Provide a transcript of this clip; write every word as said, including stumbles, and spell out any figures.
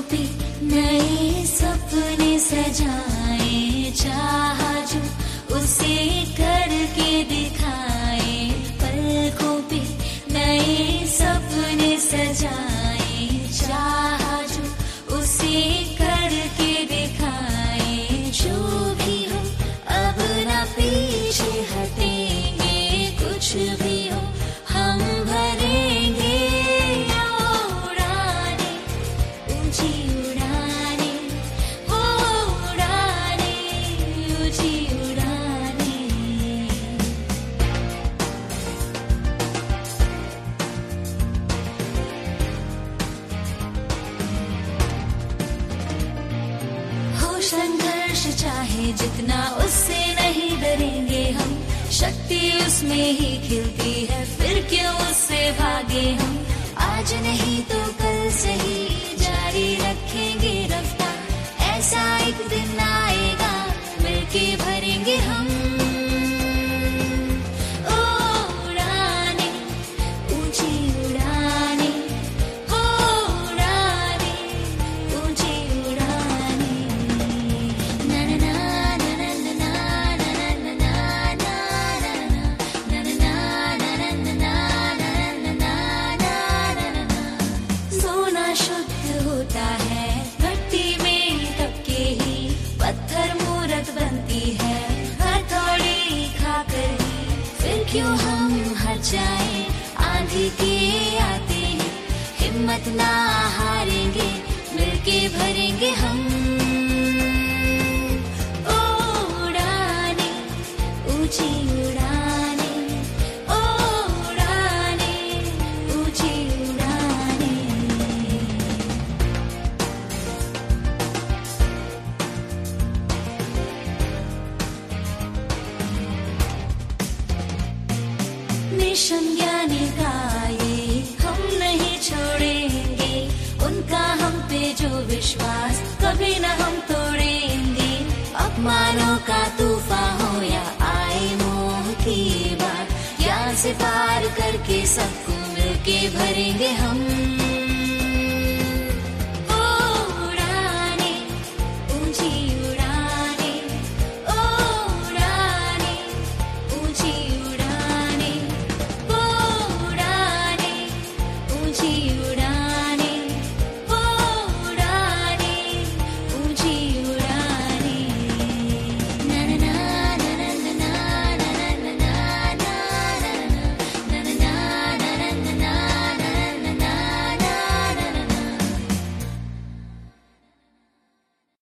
पे नए सपने सजाए, चाह जो उसे करके दिखाए। पलकों पे नए सपने सजाए, चाह जो उसे करके दिखाए। जो भी हो अब ना पीछे हटेंगे, कुछ भी हो हम भरेंगे उड़ाने, ऊंची उड़ाने, हो उड़ाने, ऊंची उड़ाने। हो संघर्ष चाहे जितना, उससे नहीं डरेंगे हम। शक्ति उसमें ही खिलती है, फिर क्यों उससे भागे हम। आज नहीं तो कल से ही जारी रखेंगे रफ्तार। ऐसा एक दिन आएगा, मिलके भरेंगे हम उड़ाने, ऊंची उड़ाने, हो उड़ाने, ऊंची उड़ाने। ना ना ना ना ना ना ना ना ना ना ना ना ना ना ना। सोना शुद्ध होता है भट्टी में तप के ही, पत्थर मूरत बनती है हथौड़ी खाकर ही। फिर क्यों हम हार जाए, आंधी के आते ही हिम्मत ना हारेंगे, मिलके भरेंगे हम उड़ाने, ऊंची उड़ाने, उड़ाने, ऊंची उड़ाने। निसंज्ञानी का ये हम नहीं छोड़ेंगे, उनका हम पे जो विश्वास कभी न हम तोड़ेंगे। अपमानों का तूफान हो या आए मोह की बात, यहाँ से पार करके सबको मिलके भरेंगे हम